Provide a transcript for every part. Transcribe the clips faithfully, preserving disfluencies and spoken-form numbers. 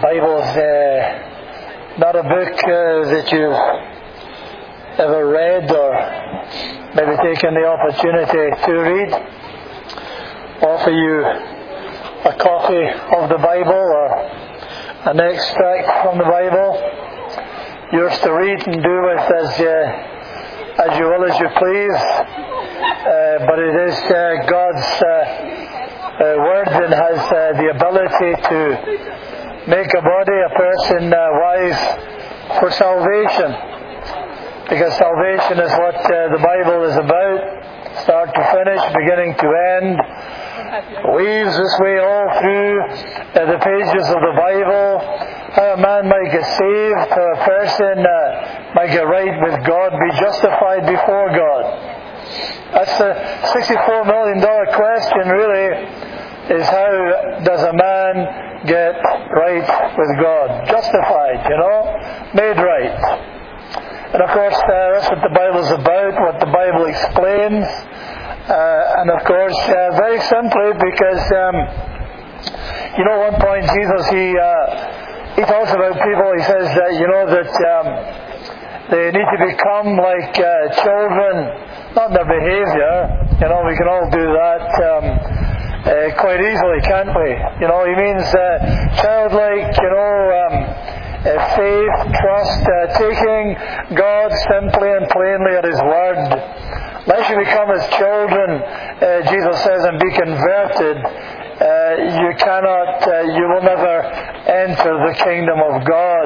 Bible's uh, not a book uh, that you've ever read or maybe taken the opportunity to read, offer you a copy of the Bible or an extract from the Bible, yours to read and do with as uh, as you will, as you please. Uh, but it is uh, God's uh, uh, Word and has uh, the ability to make a body, a person uh, wise for salvation. Because salvation is what uh, the Bible is about, start to finish, beginning to end. Weaves this way all through uh, the pages of the Bible. How a man might get saved, how a person uh, might get right with God, be justified before God. That's the sixty-four million dollars question, really, is how does a man get right with God? Justified, you know, made right. And of course, uh, that's what the Bible's about, what the Bible explains. Uh, and of course, uh, very simply, because, um, you know, at one point Jesus, he uh, he talks about people, he says that, you know, that um, they need to become like uh, children, not in their behavior. You know, we can all do that. Um, Uh, quite easily, can't we? You know, he means uh, childlike, you know, um, uh, faith, trust, uh, taking God simply and plainly at His word. Unless you become as children, uh, Jesus says, and be converted, uh, you cannot, uh, you will never enter the kingdom of God.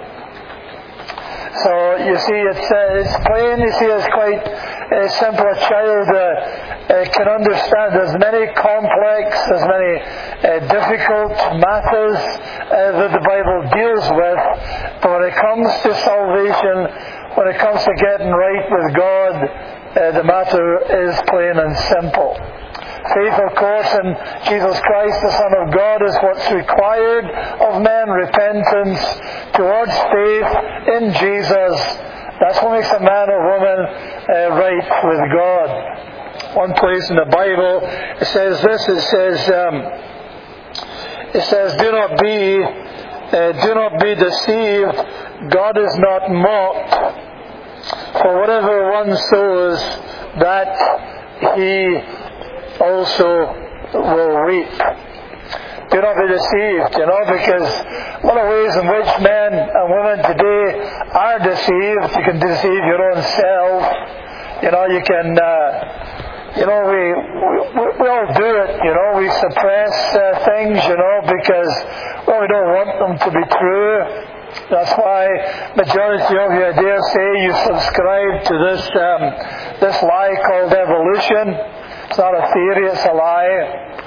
So you see, it's uh, it's plain. You see, it's quite uh, simple. A child uh, uh, can understand. There's many complex, there's many uh, difficult matters uh, that the Bible deals with. But when it comes to salvation, when it comes to getting right with God, uh, the matter is plain and simple. Faith, of course, in Jesus Christ, the Son of God, is what's required of men. Repentance towards faith in Jesus. That's what makes a man or woman uh, right with God. One place in the Bible, it says this, it says, um, it says, do not be, uh, do not be deceived. God is not mocked. For whatever one sows, that he also will reap. Do not be deceived, you know, because one of the ways in which men and women today are deceived, you can deceive your own self. You know, you can, uh, you know, we, we we all do it, you know, we suppress uh, things, you know, because, well, we don't want them to be true. That's why majority of you, I dare say, you subscribe to this um, this lie called evolution. It's not a theory, it's a lie.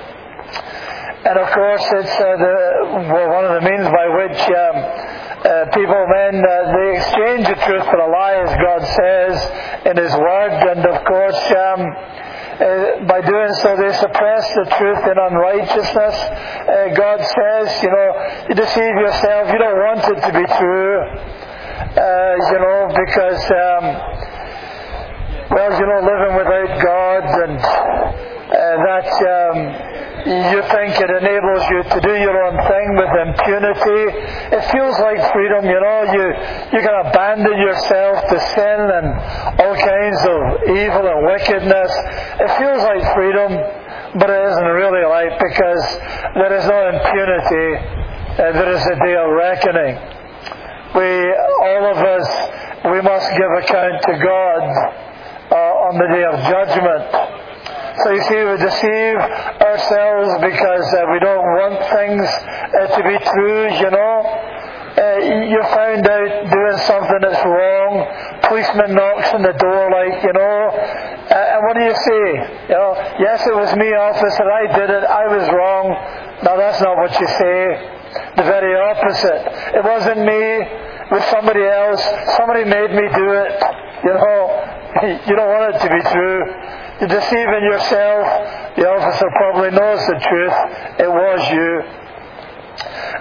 And of course, it's uh, the, well, one of the means by which um, uh, people, men, uh, they exchange the truth for a lie, as God says in His Word. And of course, um, uh, by doing so, they suppress the truth in unrighteousness. Uh, God says, you know, you deceive yourself, you don't want it to be true. Uh, you know, because... Um, Well, you know, living without God, and uh, that um, you think it enables you to do your own thing with impunity. It feels like freedom, you know. You you can abandon yourself to sin and all kinds of evil and wickedness. It feels like freedom, but it isn't really like, because there is no impunity. Uh, there is a day of reckoning. We, all of us, we must give account to God Uh, on the day of judgment. So you see, we deceive ourselves because uh, we don't want things uh, to be true, you know. Uh, you found out doing something that's wrong. Policeman knocks on the door, like, you know. Uh, and what do you say? You know, yes, it was me, officer, I did it, I was wrong. No, that's not what you say. The very opposite. It wasn't me, it was somebody else. Somebody made me do it, you know. You don't want it to be true. You're deceiving yourself. The officer probably knows the truth. It was you.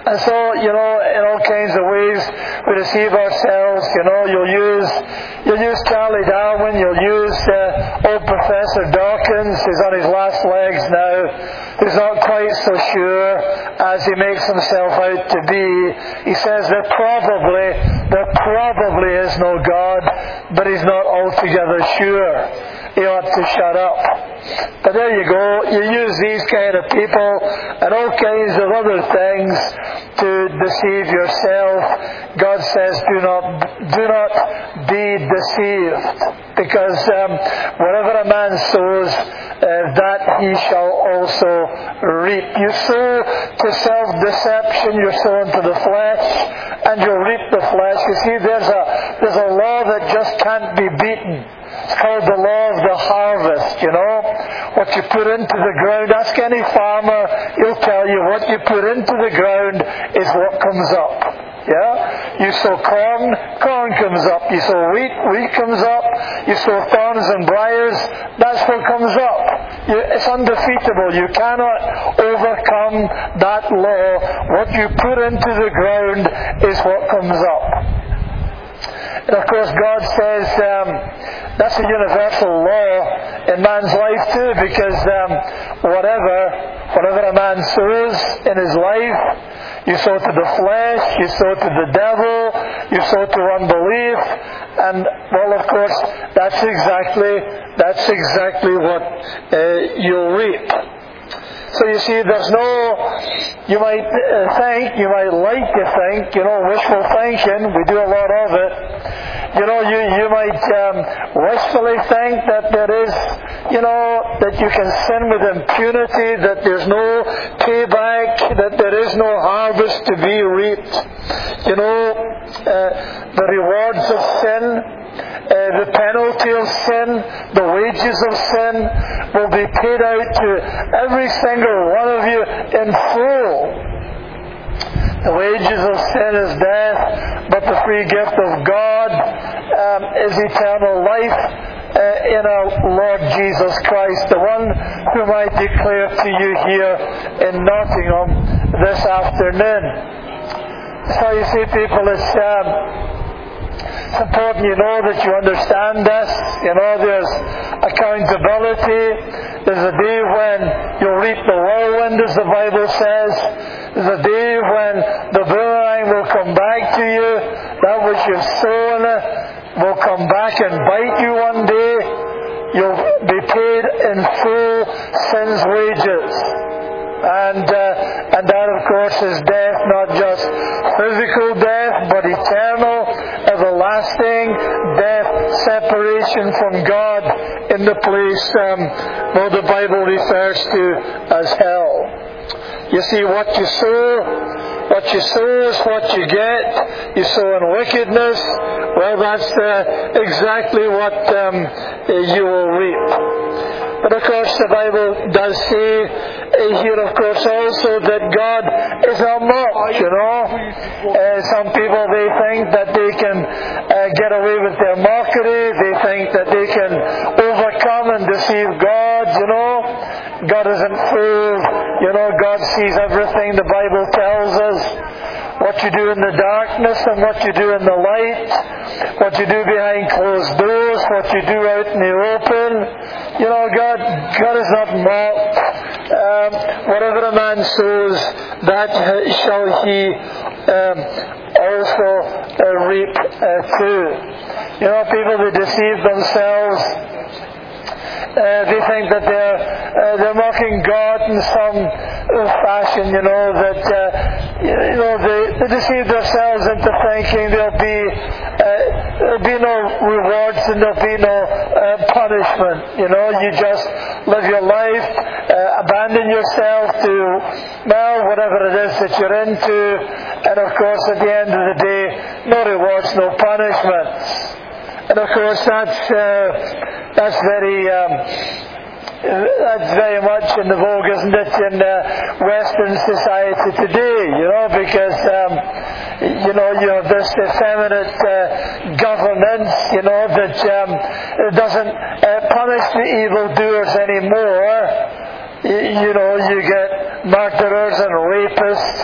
And so, you know, in all kinds of ways, we deceive ourselves. You know, you'll use, you'll use Charlie Darwin, you'll use uh, old Professor Dawkins, who's on his last legs now, who's not quite so sure as he makes himself out to be. He says there probably, there probably is no God, but he's not altogether sure. He ought to shut up. But there you go. You use these kind of people and all kinds of other things to deceive yourself. God says, do not, do not be deceived. Because um, whatever a man sows, uh, that he shall also reap. You sow to self-deception, you're sowing to the flesh, and you'll reap the flesh. You see, there's a, there's a law that just can't be beaten. It's called the law of the harvest, you know. What you put into the ground, ask any farmer, he'll tell you what you put into the ground is what comes up. Yeah? You sow corn, corn comes up. You sow wheat, wheat comes up. You sow thorns and briars, that's what comes up. You, it's undefeatable. You cannot overcome that law. What you put into the ground is what comes up. And of course God says um, that's a universal law in man's life too, because um, whatever, whatever a man sows in his life, you sow to the flesh, you sow to the devil, you sow to unbelief, and well, of course, that's exactly that's exactly what uh, you'll reap. So you see, there's no, you might uh, think, you might like to think, you know, wishful thinking, we do a lot of it. You know, you, you might um, wishfully think that there is, you know, that you can sin with impunity, that there's no payback, that there is no harvest to be reaped. You know, uh, the rewards of sin, Uh, the penalty of sin, the wages of sin will be paid out to every single one of you in full. The wages of sin is death, but the free gift of God um, is eternal life uh, in our Lord Jesus Christ, the one whom I declare to you here in Nottingham this afternoon. So you see, people, it's... Um, It's important, you know, that you understand this. You know, there's accountability. There's a day when you'll reap the whirlwind, as the Bible says. There's a day when the boomerang will come back to you. That which you've sown will come back and bite you one day. You'll be paid in full sin's wages. And uh, and that, of course, is death, not just physical death, but eternal, everlasting death, separation from God in the place um, what the Bible refers to as hell. You see, what you sow, what you sow is what you get. You sow in wickedness, well, that's uh, exactly what um, you will reap. But of course the Bible does say uh, here, of course, also that God is not mocked, you know. Uh, some people, they think that they can uh, get away with their mockery. They think that they can overcome and deceive God, you know. God isn't fooled. You know, God sees everything. The Bible tells us what you do in the darkness and what you do in the light, what you do behind closed doors, what you do out in the open. You know, God, God is not mocked. Um, whatever a man sows, that shall he um, also uh, reap uh, too. You know, people, they deceive themselves. Uh, they think that they're uh, they're mocking God in some fashion, you know, that uh, you know they, they deceive themselves into thinking there'll be uh, there'll be no rewards and there'll be no uh, punishment. You know, you just live your life, uh, abandon yourself to well whatever it is that you're into, and of course at the end of the day, no rewards, no punishments. And of course, that's uh, that's very um, that's very much in the vogue, isn't it, in uh, Western society today? You know, because um, you know you have this effeminate uh, governance, you know, that um, doesn't uh, punish the evildoers anymore. You know, you get murderers and rapists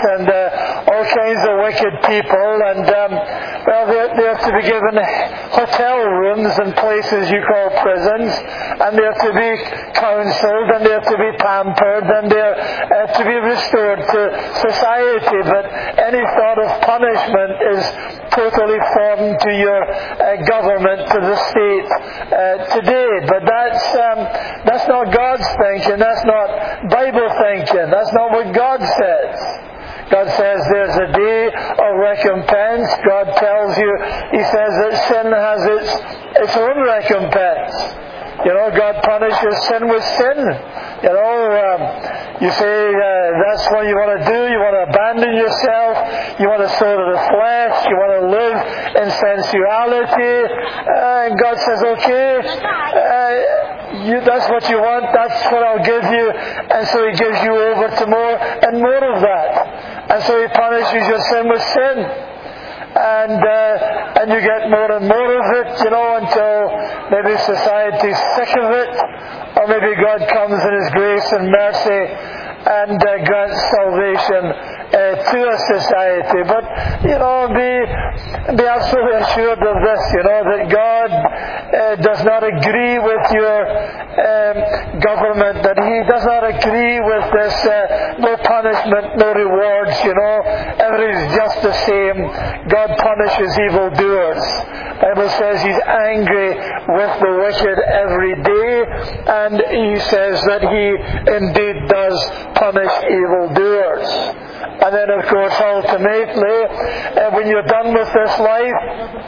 and uh, all kinds of wicked people, and um, well, they, they have to be given hotel rooms and places you call prisons, and they have to be counseled, and they have to be pampered, and they have to be restored to society. But any thought of punishment is totally foreign to your uh, government, to the state uh, today. But that's um, that's not God's thinking. That's not Bible thinking. That's not what God says. God says there's a day of recompense. God tells you, He says that sin has its its own recompense. You know, God punishes sin with sin. You know, um, you say uh, that's what you want to do. You want to abandon yourself. You want to sow to the flesh. You want to live in sensuality. Uh, and God says, okay, uh, you, that's what you want. That's what I'll give you. And so He gives you over to more and more of that. And so He punishes your sin with sin. And uh, and you get more and more of it, you know, until maybe society's sick of it, or maybe God comes in His grace and mercy and uh, grants salvation uh, to a society. But, you know, be, be absolutely assured of this, you know, that God uh, does not agree with your um, government, that He does not agree with this uh, no punishment, no rewards, you know. Everything's just the same. God punishes evildoers. The Bible says He's angry with the wicked every day, and He says that He indeed does punish evildoers. And then, of course, ultimately, uh, when you're done with this life,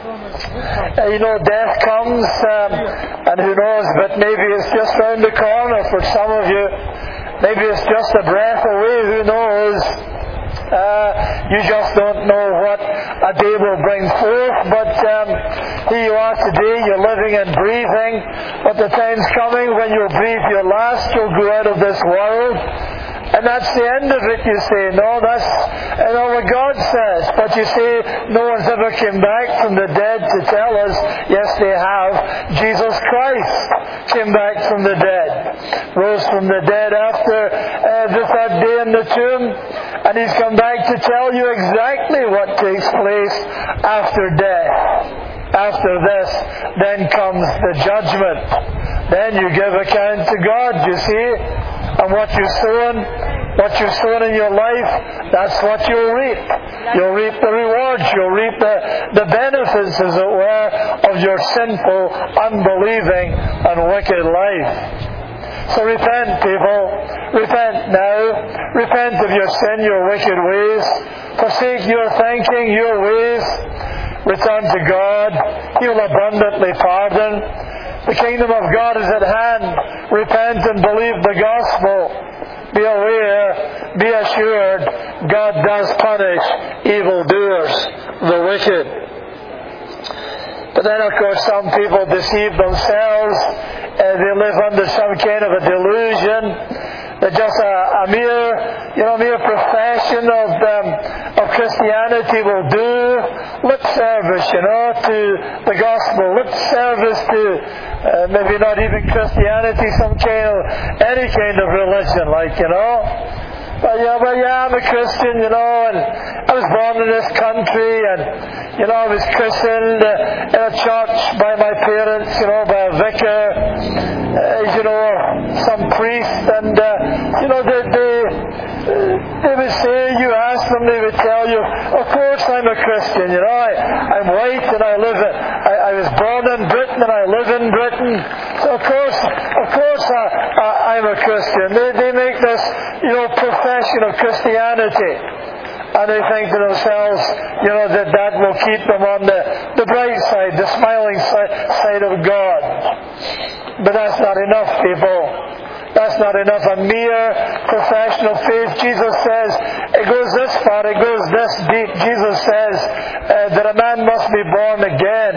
uh, you know, death comes, um, and who knows, but maybe it's just round the corner for some of you. Maybe it's just a breath away, who knows. Uh, you just don't know what a day will bring forth, but um, here you are today, you're living and breathing, but the time's coming when you'll breathe your last, you'll go out of this world. And that's the end of it, you say. No, that's you know what God says. But you see, no one's ever come back from the dead to tell us, yes, they have. Jesus Christ came back from the dead, rose from the dead after uh, the third day in the tomb, and He's come back to tell you exactly what takes place after death. After this, then comes the judgment. Then you give account to God, you see. And what you're sowing, what you're sowing in your life, that's what you'll reap. You'll reap the rewards, you'll reap the, the benefits, as it were, of your sinful, unbelieving, and wicked life. So repent, people. Repent now. Repent of your sin, your wicked ways. Forsake your thinking, your ways. Return to God. He will abundantly pardon. The kingdom of God is at hand. Repent and believe the gospel. Be aware, be assured, God does punish evildoers, the wicked. But then, of course, some people deceive themselves. Uh, they live under some kind of a delusion. They're just a, a mere, you know, mere profession of um, of Christianity will do. Lip service, you know, to the gospel. Lip service to uh, maybe not even Christianity, some kind of any kind of religion, like you know. But yeah, but yeah, I'm a Christian, you know, and I was born in this country, and you know, I was christened uh, in a church by my parents, you know, by a vicar, uh, you know, some priest, and uh, you know, they they, they would say, you ask them, they would tell you, of course I'm a Christian, you know, I, I'm white and I live, in, I, I was born in Britain and I live in Britain, so of course, of course I, I, I'm a Christian. They they make this, you know, profession of Christianity. And they think to themselves, you know, that that will keep them on the, the bright side, the smiling side, side of God. But that's not enough, people. That's not enough. A mere profession of faith. Jesus says, it goes this far, it goes this deep. Jesus says uh, that a man must be born again.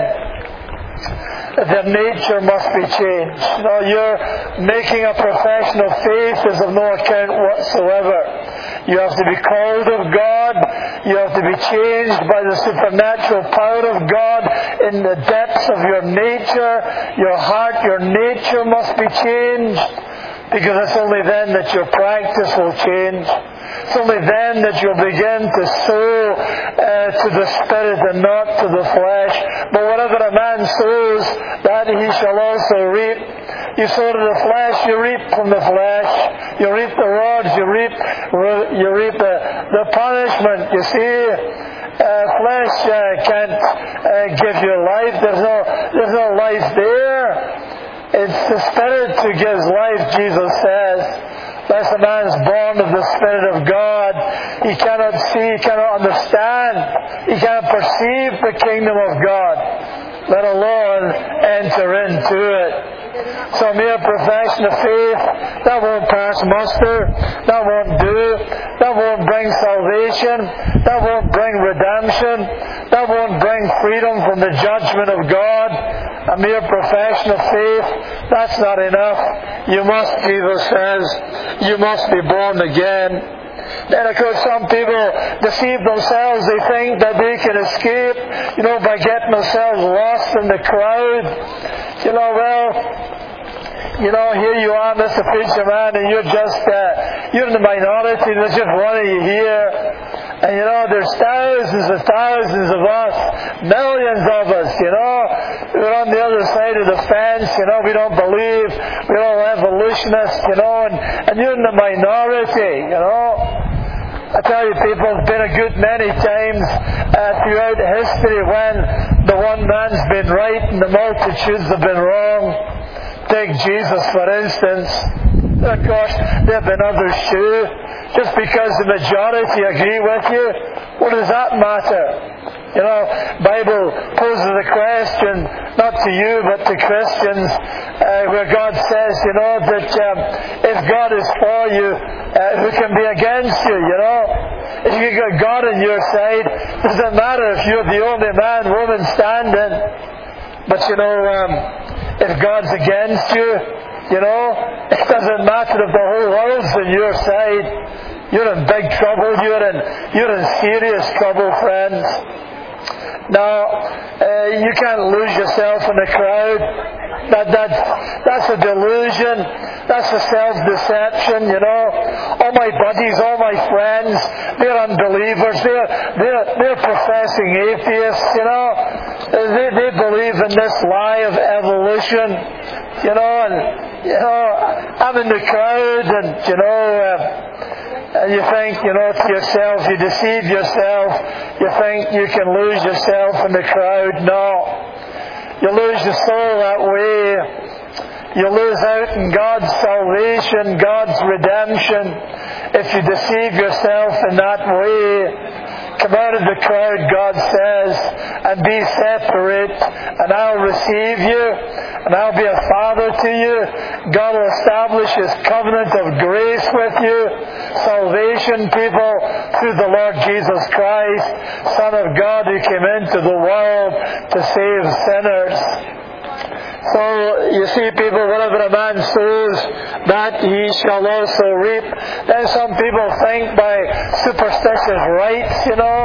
Their nature must be changed. You know, you're making a profession of faith is of no account whatsoever. You have to be called of God. You have to be changed by the supernatural power of God in the depths of your nature. Your heart, your nature must be changed, because it's only then that your practice will change. It's only then that you'll begin to sow uh, to the Spirit and not to the flesh. But whatever a man sows, that he shall also reap. You sow to the flesh, you reap from the flesh. You reap the rods, you reap you reap the, the punishment. You see, uh, flesh uh, can't uh, give you life. There's no there's no life there. It's the Spirit who gives life, Jesus says. Unless a man is born of the Spirit of God, he cannot see, he cannot understand, he cannot perceive the kingdom of God, let alone enter into it. So mere profession of faith, that won't pass muster, that won't do, that won't bring salvation, that won't bring redemption, that won't bring freedom from the judgment of God. A mere profession of faith, that's not enough. You must, Jesus says, you must be born again. Then, of course, some people deceive themselves. They think that they can escape, you know, by getting themselves lost in the crowd. You know, well, you know, here you are, Mister Preacher Man, and you're just, uh, you're in the minority. There's just one of you here. And, you know, there's thousands and thousands of us, millions of us, you know. We're on the other side of the fence, you know. We don't believe. We're all evolutionists, you know. And, and you're in the minority, you know. I tell you, people, it's been a good many times uh, throughout history when the one man's been right and the multitudes have been wrong. Take Jesus, for instance. Of course, there have been others too. Just because the majority agree with you, what does that matter? You know, Bible poses a question, not to you, but to Christians, uh, where God says, you know, that um, if God is for you, uh, who can be against you, you know? If you've got God on your side, it doesn't matter if you're the only man, woman standing. But, you know, um, if God's against you, you know, it doesn't matter if the whole world's on your side. You're in big trouble. You're in you're in serious trouble, friends. Now, uh, you can't lose yourself in the crowd. That that's that's a delusion. That's a self-deception. You know, all my buddies, all my friends, they're unbelievers. They're they're they're professing atheists. You know, they they believe in this lie of evolution. You know, and you know, I'm in the crowd, and you know. Uh, And you think, you know, to yourself, you deceive yourself. You think you can lose yourself in the crowd. No. You lose your soul that way. You lose out in God's salvation, God's redemption, if you deceive yourself in that way. Come out of the crowd, God says, and be separate, and I'll receive you, and I'll be a father to you. God will establish His covenant of grace with you. Salvation, people, through the Lord Jesus Christ, Son of God, who came into the world to save sinners. So, you see, people, whatever a man sows, that he shall also reap. Then some people think by superstitious rites, you know,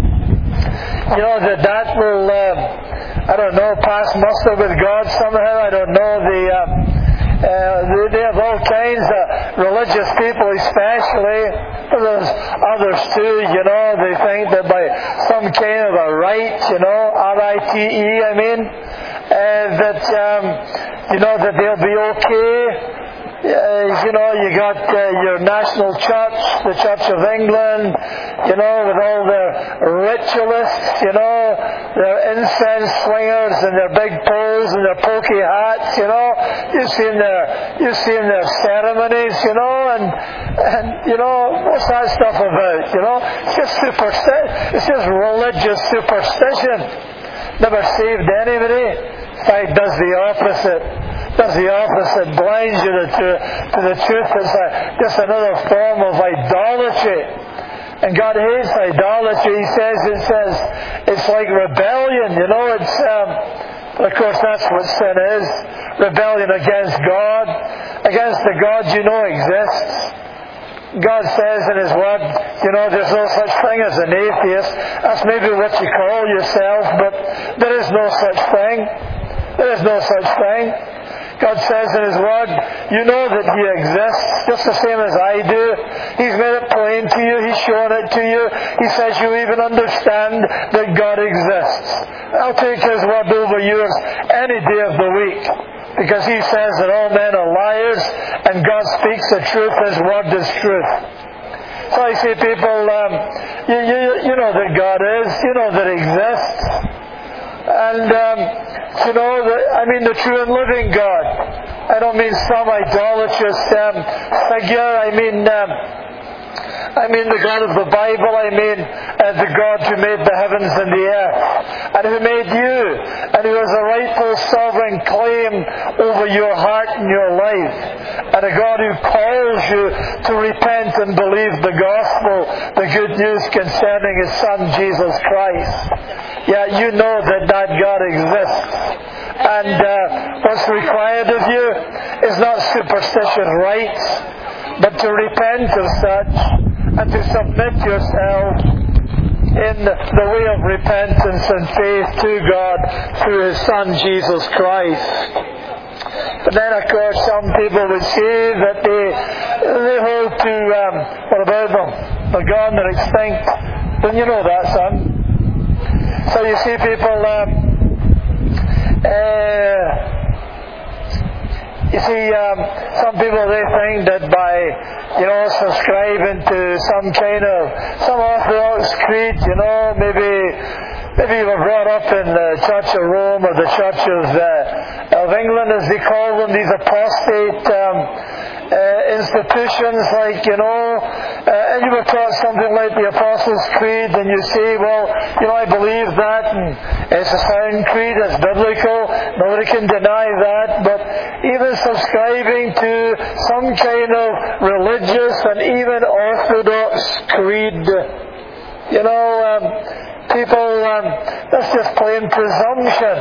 you know, that that will, um, I don't know, pass muster with God somehow. I don't know. The um, uh, they, they have all kinds of religious people, especially. But there's others too, you know. They think that by some kind of a rite, you know, R I T E, I mean, uh, that um, you know that they'll be okay. Uh, you know, you got uh, your national church, the Church of England, you know, with all their ritualists, you know, their incense swingers and their big poles and their pokey hats, you know. You've seen their, you've seen their ceremonies, you know, and and you know, what's that stuff about? You know, it's just superstition. It's just religious superstition. Never saved anybody. In fact, does the opposite. Does the opposite, blinds you to, to the truth. It's a, just another form of idolatry. And God hates idolatry. He says it says it's like rebellion. You know, it's um, of course that's what sin is. Rebellion against God, against the God you know exists. God says in His Word, you know, there's no such thing as an atheist. That's maybe what you call yourself, but there is no such thing. There is no such thing. God says in His Word, you know that He exists just the same as I do. He's made it plain to you. He's shown it to you. He says you even understand that God exists. I'll take His Word over yours any day of the week, because He says that all men are liars and God speaks the truth. His Word is truth. So I say, people, um, you, you, you know that God is. You know that He exists. And, um, you know, the, I mean the true and living God. I don't mean some idolatrous um, figure. I mean... Um, I mean the God of the Bible. I mean uh, the God who made the heavens and the earth, and who made you, and who has a rightful sovereign claim over your heart and your life, and a God who calls you to repent and believe the gospel, the good news concerning His Son Jesus Christ. Yeah, you know that that God exists. And uh, what's required of you is not superstitious rites, but to repent of such, and to submit yourself in the way of repentance and faith to God through His Son Jesus Christ. But then, of course, some people would say that they they hold to, um, what about them? They're gone, they're extinct. Don't you know that, son? So you see people... Um, uh, You see, um, some people, they think that by, you know, subscribing to some kind of, some Orthodox creed, you know, maybe maybe you were brought up in the Church of Rome or the Church of, uh, of England, as they call them, these apostate um, uh, institutions, like, you know, uh, and you were taught something like the Apostles' Creed, and you say, well, you know, I believe that, and it's a sound creed, it's biblical, nobody can deny that, but even subscribing to some kind of religious and even Orthodox creed, you know, um, people, um, that's just plain presumption.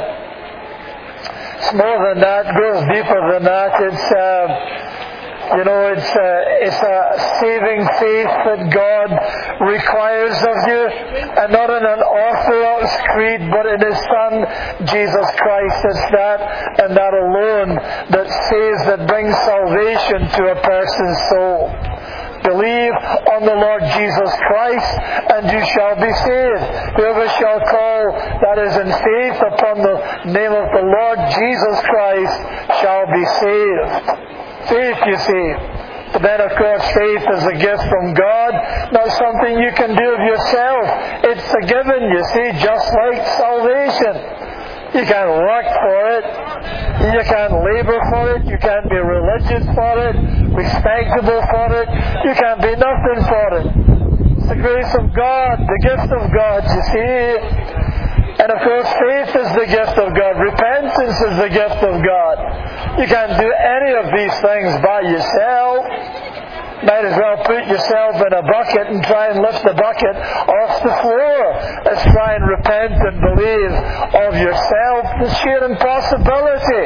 It's more than that, goes deeper than that. It's, um, you know, it's a, it's a saving faith that God requires of you, and not in an Orthodox creed, but in His Son, Jesus Christ. It's that and that alone that saves, that brings salvation to a person's soul. Believe on the Lord Jesus Christ, and you shall be saved. Whoever shall call, that is in faith, upon the name of the Lord Jesus Christ shall be saved. Faith, you see. But then, of course, faith is a gift from God, not something you can do of yourself. It's a given, you see, just like salvation. You can't work for it. You can't labor for it. You can't be religious for it, respectable for it. You can't be nothing for it. It's the grace of God, the gift of God, you see. And of course, faith is the gift of God. Repentance is the gift of God. You can't do any of these things by yourself. Might as well put yourself in a bucket and try and lift the bucket off the floor. Let's try and repent and believe of yourself. The sheer impossibility.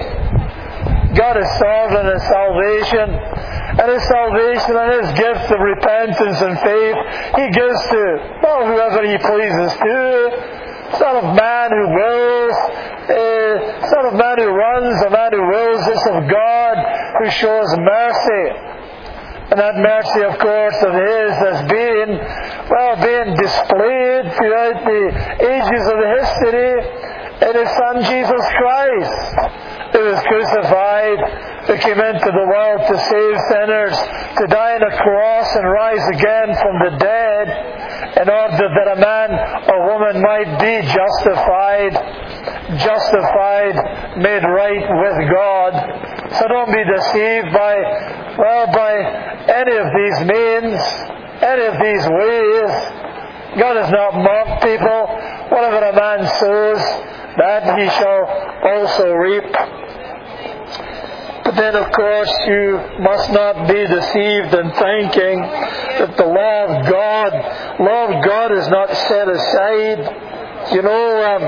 God is sovereign in salvation. And His salvation and His gift of repentance and faith, He gives to, well, whoever He pleases to. Son of man who wills, uh, Son of man who runs, a man who wills. It's of God who shows mercy. And that mercy, of course, of His has been, well, being displayed throughout the ages of history in His Son Jesus Christ, who was crucified, who came into the world to save sinners, to die on a cross and rise again from the dead, in order that a man or woman might be justified, justified, made right with God. So don't be deceived by, well, by any of these means, any of these ways. God does not mock people. Whatever a man sows, that he shall also reap. But then, of course, you must not be deceived in thinking that the law of God, law of God is not set aside. You know, um,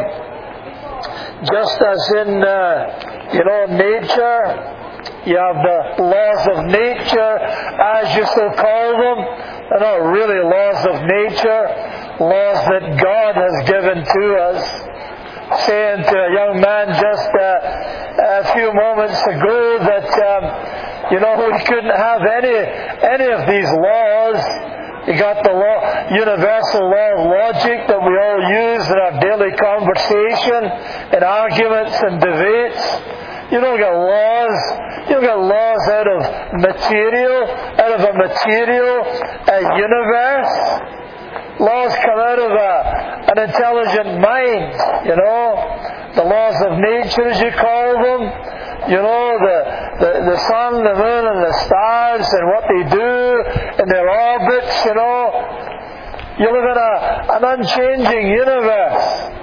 just as in, uh, you know, nature, you have the laws of nature, as you so call them. They're not really laws of nature, laws that God has given to us. Saying to a young man just, uh, a few moments ago that, um, you know, we couldn't have any any of these laws. You got the law, universal law of logic that we all use in our daily conversation, in arguments and debates. You don't get laws. You don't get laws out of material, out of a material uh, universe. Laws come out of a, an intelligent mind, you know. The laws of nature, as you call them. You know, the, the, the sun, the moon, and the stars, and what they do in their orbits, you know. You live in a, an unchanging universe.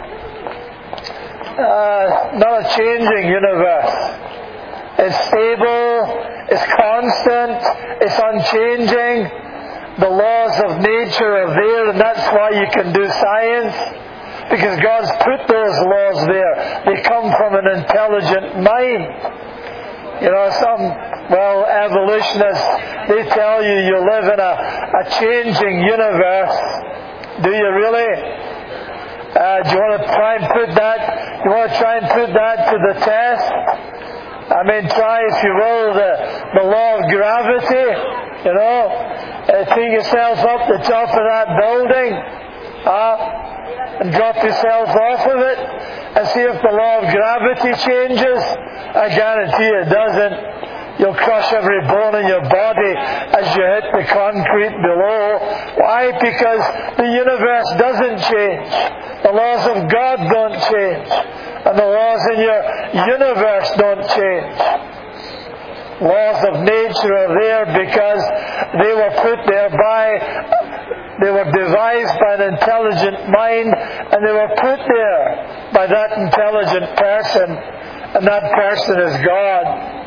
Uh, not a changing universe. It's stable, it's constant, it's unchanging. The laws of nature are there, and that's why you can do science, because God's put those laws there. They come from an intelligent mind. You know, some, well, evolutionists, they tell you you live in a, a changing universe. Do you really? Uh, do you want to try and put that, you want to try and put that to the test? I mean, try, if you will, the, the law of gravity, you know, uh, take yourself up the top of that building, uh, and drop yourself off of it, and see if the law of gravity changes. I guarantee it doesn't. You'll crush every bone in your body as you hit the concrete below. Why? Because the universe doesn't change. The laws of God don't change. And the laws in your universe don't change. Laws of nature are there because they were put there by, they were devised by an intelligent mind, and they were put there by that intelligent person, and that person is God.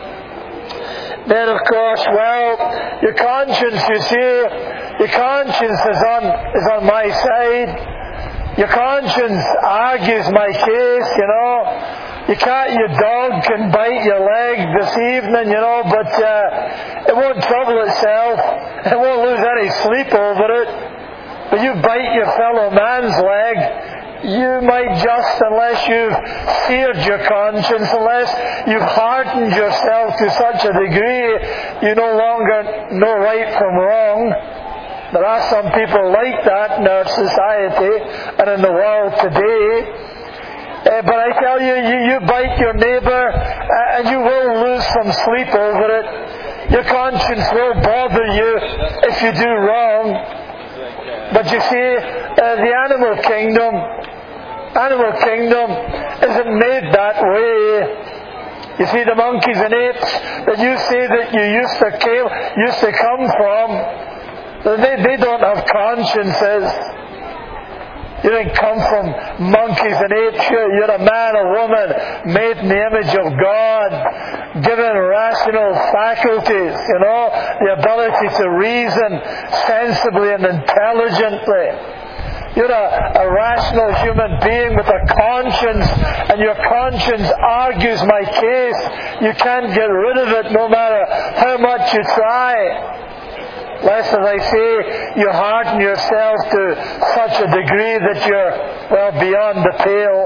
Then, of course, well, your conscience, you see, your conscience is on is on my side. Your conscience argues my case, you know. You can't, your dog can bite your leg this evening, you know, but uh, it won't trouble itself. It won't lose any sleep over it. But you bite your fellow man's leg, you might just, unless you've seared your conscience, unless you've hardened yourself to such a degree, you no longer know right from wrong. There are some people like that in our society and in the world today. Uh, but I tell you, you, you bite your neighbour uh, and you will lose some sleep over it. Your conscience will bother you if you do wrong. But you see, uh, the animal kingdom, animal kingdom isn't made that way. You see, the monkeys and apes that you say that you used to came, used to come from, they, they don't have consciences. You didn't come from monkeys and apes. You're, you're a man or woman made in the image of God, given rational faculties, you know, the ability to reason sensibly and intelligently. You're a, a rational human being with a conscience, and your conscience argues my case. You can't get rid of it no matter how much you try. Lest, as I say, you harden yourself to such a degree that you're, well, beyond the pale.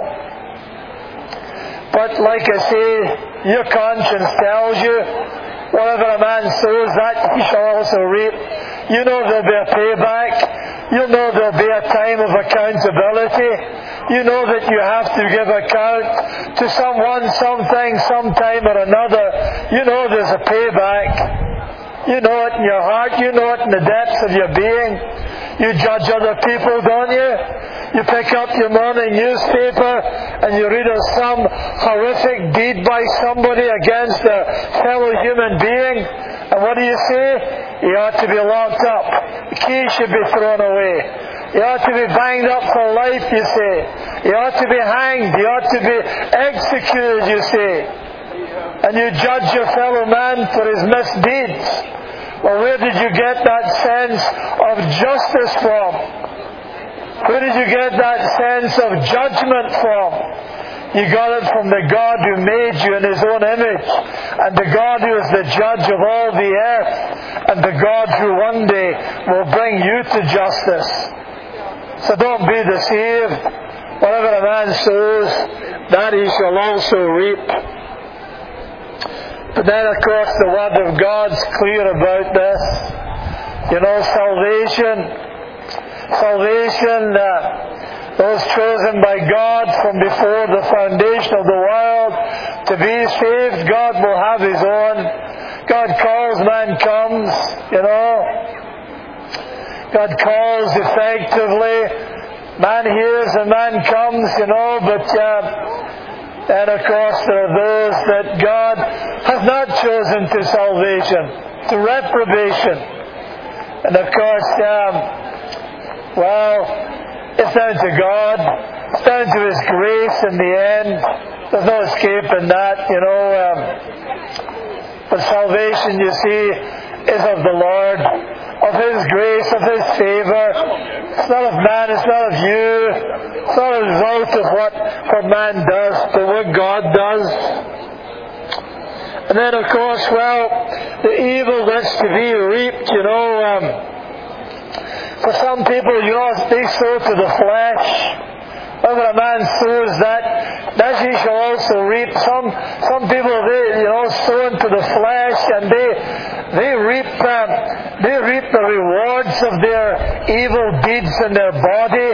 But like I say, your conscience tells you, whatever a man sows, that he shall also reap. You know there'll be a payback. You know there'll be a time of accountability. You know that you have to give account to someone, something, sometime or another. You know there's a payback. You know it in your heart. You know it in the depths of your being. You judge other people, don't you? You pick up your morning newspaper and you read of some horrific deed by somebody against a fellow human being. And what do you say? He ought to be locked up. The key should be thrown away. He ought to be banged up for life, you say. He ought to be hanged. He ought to be executed, you say. And you judge your fellow man for his misdeeds. Well, where did you get that sense of justice from? Where did you get that sense of judgment from? You got it from the God who made you in His own image, and the God who is the judge of all the earth, and the God who one day will bring you to justice. So don't be deceived. Whatever a man sows, that he shall also reap. But then, of course, the Word of God's clear about this. You know, salvation, salvation, uh, those chosen by God from before the foundation of the world to be saved, God will have His own. God calls, man comes, you know. God calls effectively. Man hears and man comes, you know, but uh, and of course there are those that God has not chosen to salvation, to reprobation. And of course, um, well, it's down to God. It's down to His grace in the end. There's no escaping that, you know. Um, but salvation, you see, is of the Lord, of His grace, of His favour. It's not of man, it's not of you. It's not a result of what, what man does, but what God does. And then, of course, well, the evil that's to be reaped, you know, um, for some people, you know, they sow to the flesh. Whenever a man sows that, that he shall also reap. Some some people, they, you know, sow into the flesh, and they they reap um, they reap the rewards of their evil deeds in their body.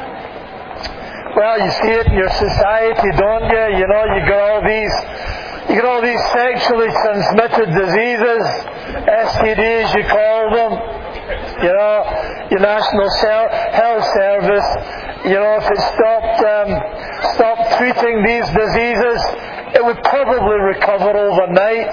Well, you see it in your society, don't you? You know, you got all these. You get all these sexually transmitted diseases, S T Ds you call them. You know, your National Health Service, you know, if it stopped, um, stopped treating these diseases, it would probably recover overnight.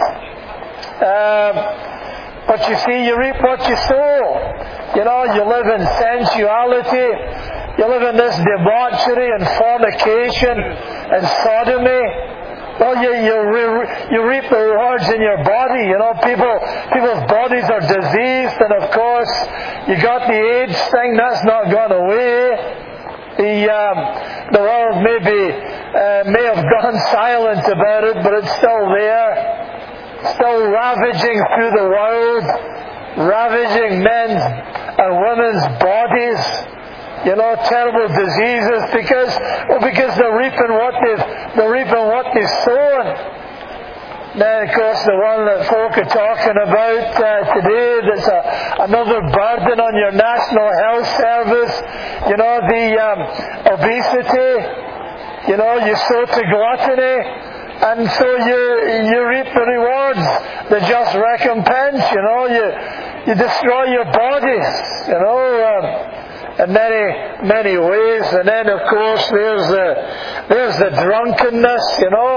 Um, but you see, you reap what you sow. You know, you live in sensuality. You live in this debauchery and fornication and sodomy. Well, you you, re, you reap the rewards in your body. You know, people people's bodies are diseased, and of course, you got the AIDS thing. That's not gone away. The um, the world may be uh, may have gone silent about it, but it's still there, still ravaging through the world, ravaging men's and women's bodies. You know, terrible diseases because well, because they're reaping what they've they're reaping what they've sown. Then, of course, the one that folk are talking about uh, today, that's a, another burden on your National Health Service. You know, the um, obesity. You know, you sow to gluttony, and so you you reap the rewards, the just recompense. You know, you you destroy your bodies. You know. Um, In many, many ways. And then, of course, there's the, there's the drunkenness, you know,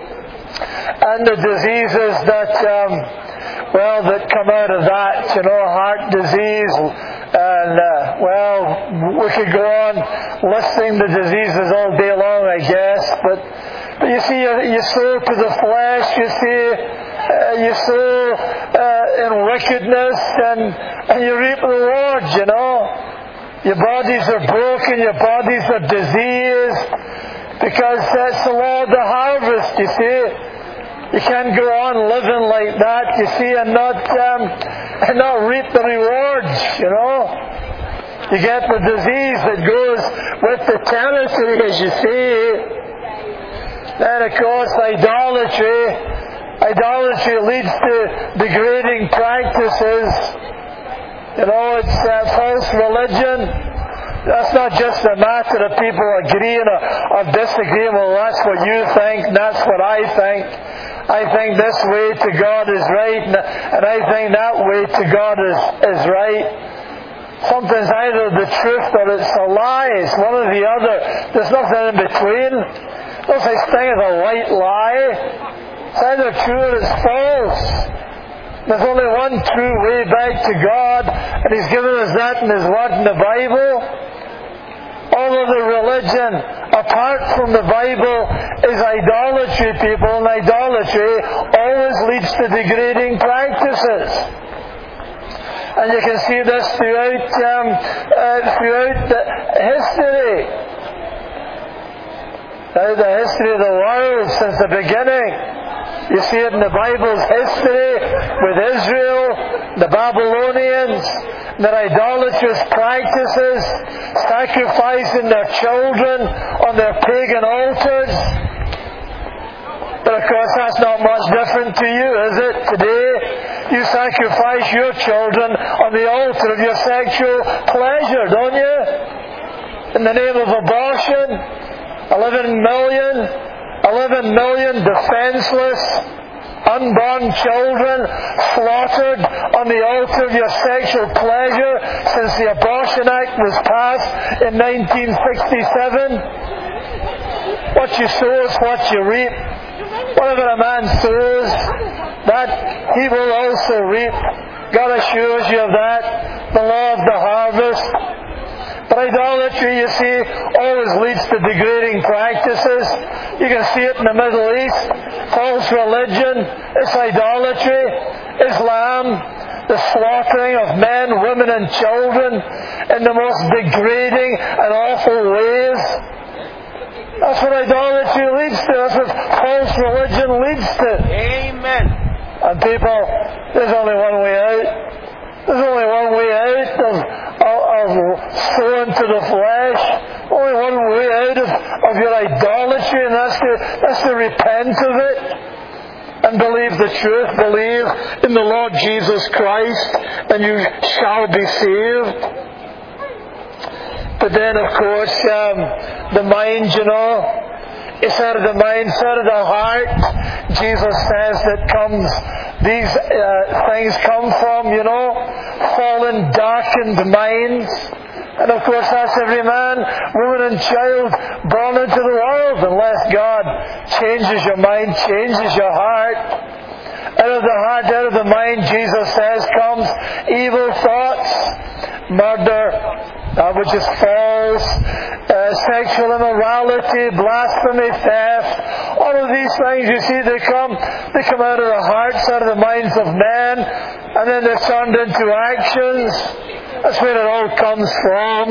and the diseases that, um, well, that come out of that, you know, heart disease, and, uh, well, we could go on listing the diseases all day long, I guess, but, but you see, you, you sow to the flesh, you see, uh, you sow uh, in wickedness, and, and you reap rewards, you know. Your bodies are broken, your bodies are diseased, because that's the law of the harvest, you see. You can't go on living like that, you see, and not um, and not reap the rewards, you know. You get the disease that goes with the territory, as you see. Then, of course, idolatry. Idolatry leads to degrading practices. You know, it's uh, false religion. That's not just a matter of people agreeing or, or disagreeing. Well, that's what you think, and that's what I think. I think this way to God is right, and, and I think that way to God is, is right. Something's either the truth or it's a lie. It's one or the other. There's nothing in between. No such thing as a white lie. It's either true or it's false. There's only one true way back to God, and He's given us that in His Word in the Bible. All other religion, apart from the Bible, is idolatry, people, and idolatry always leads to degrading practices. And you can see this throughout, um, uh, throughout the history. Throughout the history of the world since the beginning. You see it in the Bible's history with Israel, the Babylonians, their idolatrous practices, sacrificing their children on their pagan altars. But of course that's not much different to you, is it? Today, you sacrifice your children on the altar of your sexual pleasure, don't you? In the name of abortion, eleven million, eleven million defenseless, unborn children slaughtered on the altar of your sexual pleasure since the Abortion Act was passed in nineteen sixty-seven. What you sow is what you reap. Whatever a man sows, that he will also reap. God assures you of that. The law of the harvest. But idolatry, you see, always leads to degrading practices. You can see it in the Middle East. False religion, it's idolatry. Islam, the slaughtering of men, women and children in the most degrading and awful ways. That's what idolatry leads to. That's what false religion leads to. Amen. And people, there's only one way out. There's only one way out of, of, of sowing to the flesh. Only one way out of, of your idolatry, and that's to, that's to repent of it and believe the truth. Believe in the Lord Jesus Christ, and you shall be saved. But then, of course, um, the mind, you know, it's out of the mind, it's out of the heart. Jesus says that comes, these uh, things come from, you know, fallen, darkened minds. And of course that's every man, woman and child born into the world, unless God changes your mind, changes your heart. Out of the heart, out of the mind, Jesus says, comes evil thoughts, murder, Uh, which is false, uh, sexual immorality, blasphemy, theft. All of these things, you see, they come, they come out of the hearts, out of the minds of men, and then they're turned into actions. That's where it all comes from.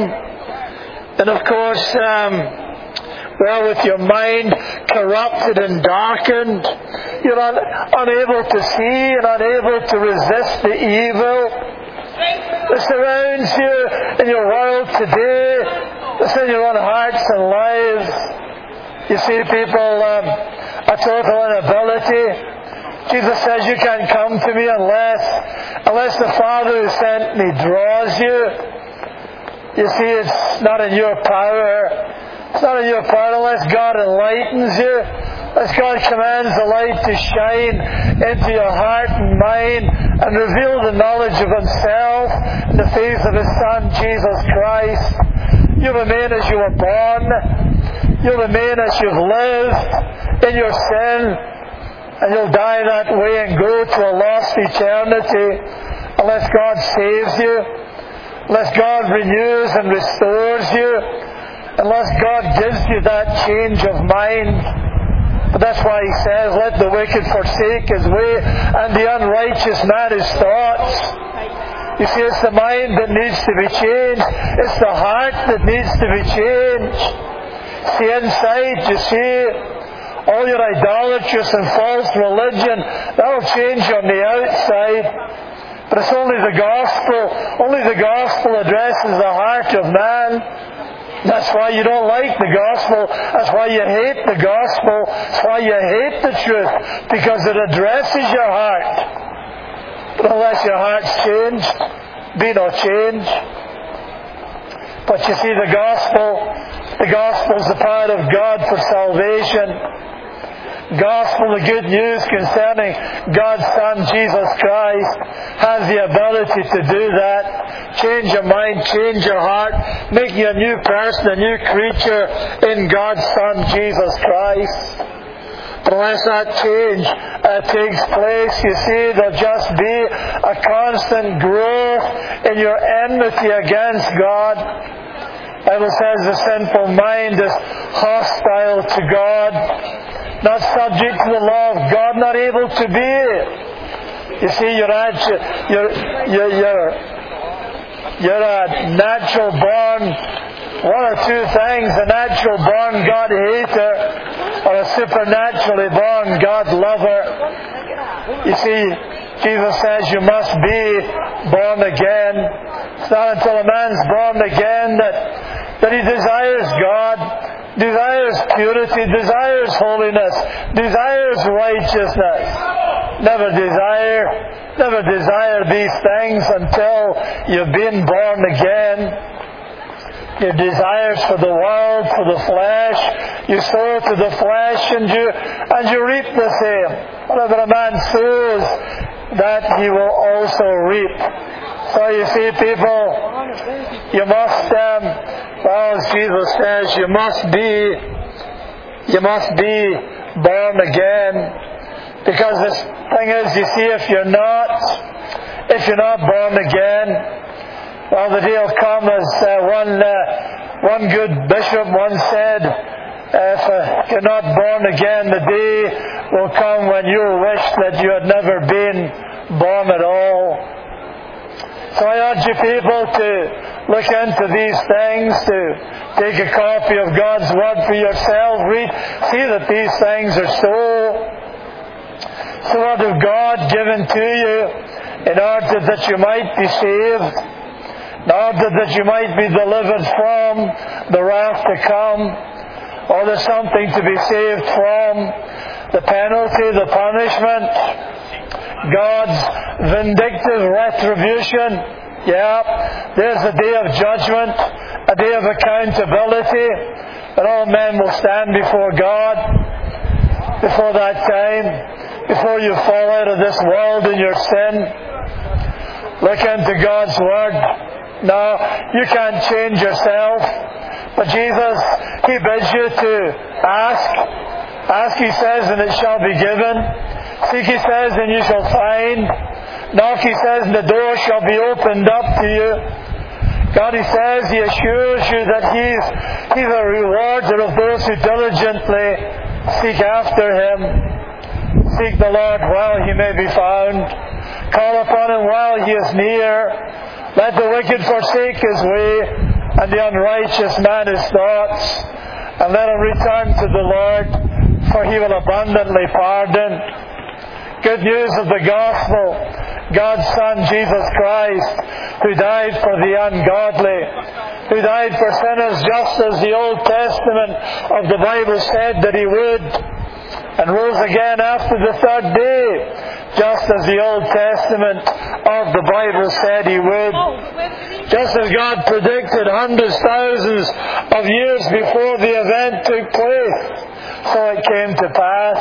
And of course, um, well, with your mind corrupted and darkened, you're un- unable to see and unable to resist the evil that surrounds you in your world today, that's in your own hearts and lives. You see, people, um, a total inability. Jesus says you can't come to me unless, unless the Father who sent me draws you. You see, it's not in your power. It's not in your power unless God enlightens you. As God commands the light to shine into your heart and mind and reveal the knowledge of Himself in the face of His Son, Jesus Christ, you remain as you were born. You remain as you've lived in your sin, and you'll die that way and go to a lost eternity unless God saves you, unless God renews and restores you, unless God gives you that change of mind. But that's why He says, let the wicked forsake his way, and the unrighteous man his thoughts. You see, it's the mind that needs to be changed. It's the heart that needs to be changed. It's the inside, you see. All your idolatrous and false religion, that'll change you on the outside. But it's only the gospel. Only the gospel addresses the heart of man. That's why you don't like the gospel. That's why you hate the gospel. That's why you hate the truth. Because it addresses your heart. But unless your heart's changed, be no change. But you see, the gospel, the gospel is the power of God for salvation. Gospel, the good news concerning God's Son, Jesus Christ, has the ability to do that. Change your mind, change your heart, make you a new person, a new creature in God's Son, Jesus Christ. But unless that change uh, takes place, you see, there'll just be a constant growth in your enmity against God. The Bible says the sinful mind is hostile to God, not subject to the law of God, not able to be it. You see, you're, you're, you're, you're, you're a natural born, one or two things, a natural born God hater or a supernaturally born God lover. You see, Jesus says you must be born again. It's not until a man's born again that, that he desires God. desires purity, desires holiness, desires righteousness. Never desire, never desire these things until you've been born again. Your desires for the world, for the flesh, you sow to the flesh and you and you reap the same. Whatever a man sows, that he will also reap. So you see, people, you must, um, well, as Jesus says, you must be, you must be born again. Because the thing is, you see, if you're not, if you're not born again, well, the day will come, as uh, one uh, one good bishop once said, uh, if uh, you're not born again, the day will come when you'll wish that you had never been born at all. So I urge you people to look into these things, to take a copy of God's Word for yourself, read, see that these things are so, so Word of God given to you in order that you might be saved, in order that you might be delivered from the wrath to come, or there's something to be saved from, the penalty, the punishment, God's vindictive retribution. Yeah, there's a day of judgment, a day of accountability, and all men will stand before God before that time, before you fall out of this world in your sin. Look into God's Word. No, you can't change yourself. But Jesus, He bids you to ask. Ask, He says, and it shall be given. Seek, He says, and you shall find. Knock, He says, and the door shall be opened up to you. God, He says, He assures you that He's, He's a rewarder of those who diligently seek after Him. Seek the Lord while He may be found. Call upon Him while He is near. Let the wicked forsake his way, and the unrighteous man his thoughts. And let him return to the Lord, for He will abundantly pardon. Good news of the gospel. God's Son, Jesus Christ, who died for the ungodly, who died for sinners just as the Old Testament of the Bible said that He would, and rose again after the third day, just as the Old Testament of the Bible said He would. Just as God predicted hundreds, thousands of years before the event took place, so it came to pass.